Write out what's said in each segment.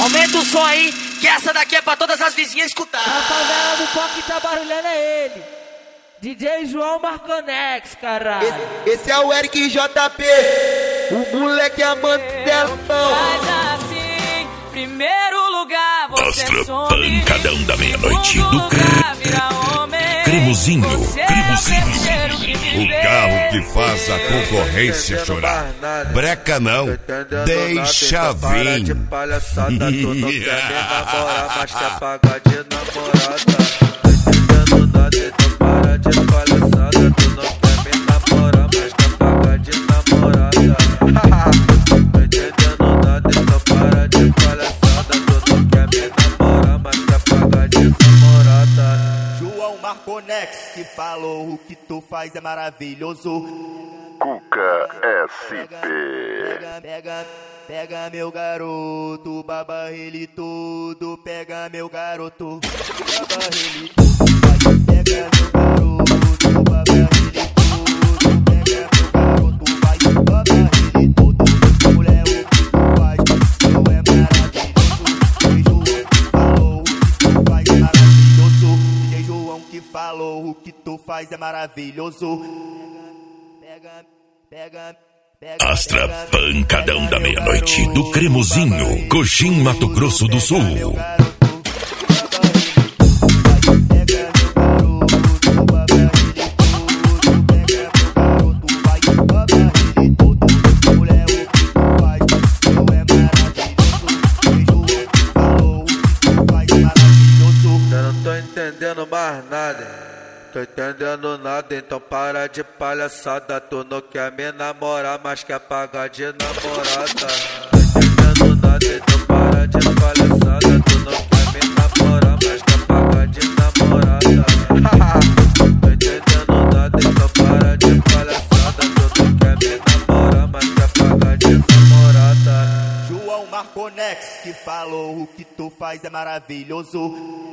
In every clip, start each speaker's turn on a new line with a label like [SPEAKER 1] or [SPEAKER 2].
[SPEAKER 1] Aumenta o som aí, que essa daqui é pra todas as vizinhas escutar.
[SPEAKER 2] A favela do pop tá barulhando é ele, DJ João Marconex, caralho.
[SPEAKER 3] Esse é o Eric JP, o moleque amante dela.
[SPEAKER 4] Faz assim, primeiro lugar você
[SPEAKER 5] Astra
[SPEAKER 4] some,
[SPEAKER 5] Pancadão da meia-noite do
[SPEAKER 4] homem.
[SPEAKER 5] Cremosinho,
[SPEAKER 4] Você
[SPEAKER 5] Cremosinho.
[SPEAKER 4] é terceiro que me
[SPEAKER 6] O
[SPEAKER 4] vê.
[SPEAKER 6] carro que faz a concorrência chorar. Breca não, deixa vir.
[SPEAKER 3] De palhaçada, tu não quer me namorar, mas quer pagar de namorada. Tô entendendo nada, então para de palhaçada. Tu não quer me namorar, mas quer pagar de namorada. Tô entendendo nada, então para de palhaçada. Tu não quer me namorar, mas quer pagar de namorada.
[SPEAKER 7] João Marconex que falou o que tu faz é maravilhoso.
[SPEAKER 6] Cuca SP.
[SPEAKER 7] Pega meu garoto, baba ele tudo. Pega meu garoto, baba ele tudo. Pega meu garoto, baba ele tudo. Pega meu garoto, vai, baba ele tudo. Mulher, o que tu faz, eu é maravilhoso. DJ João que falou o que tu faz é maravilhoso. Pega.
[SPEAKER 5] Astra Pancadão da meia-noite do Cremosinho, Coxim, Mato Grosso do Sul.
[SPEAKER 3] Eu não tô entendendo mais nada. Tô entendendo nada, então para de palhaçada. Tu não quer me namorar, mas quer pagar de namorada. Tô entendendo nada, então para de palhaçada. Tu não quer me namorar, mas quer pagar de namorada. Tô entendendo nada, então para de palhaçada. Tu não quer me namorar, mas quer pagar de namorada.
[SPEAKER 7] João Marconex que falou o que tu faz é maravilhoso.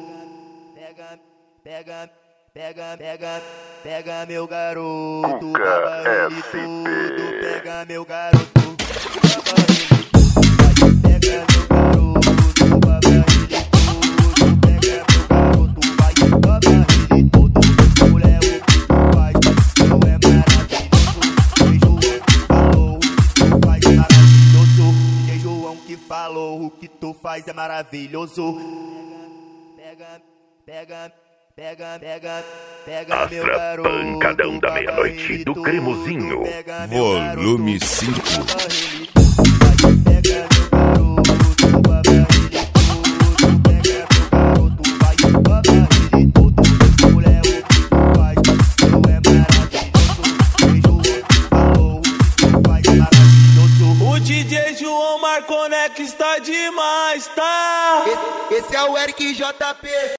[SPEAKER 7] Pega meu garoto,
[SPEAKER 6] Cuca
[SPEAKER 7] baba ele
[SPEAKER 6] SP.
[SPEAKER 7] tudo. Pega meu garoto, baba ele tudo. Pega meu garoto, baba ele tudo. Pega meu garoto, vai, baba ele tudo. Mulher, o que tu faz, eu é maravilhoso. DJ João que falou o que tu faz é maravilhoso. Pega meu
[SPEAKER 5] Astra
[SPEAKER 7] garoto,
[SPEAKER 5] Pancadão da meia-noite do Cremosinho.
[SPEAKER 6] Volume 5.
[SPEAKER 7] Pega meu garoto, baba ele tudo. Pega meu garoto, vai, baba ele tudo. Mulher, o que tu faz, eu é maravilhoso. DJ João que falou o que tu faz é maravilhoso.
[SPEAKER 2] O DJ João Marconex está demais, tá?
[SPEAKER 3] Esse é o Eric JP.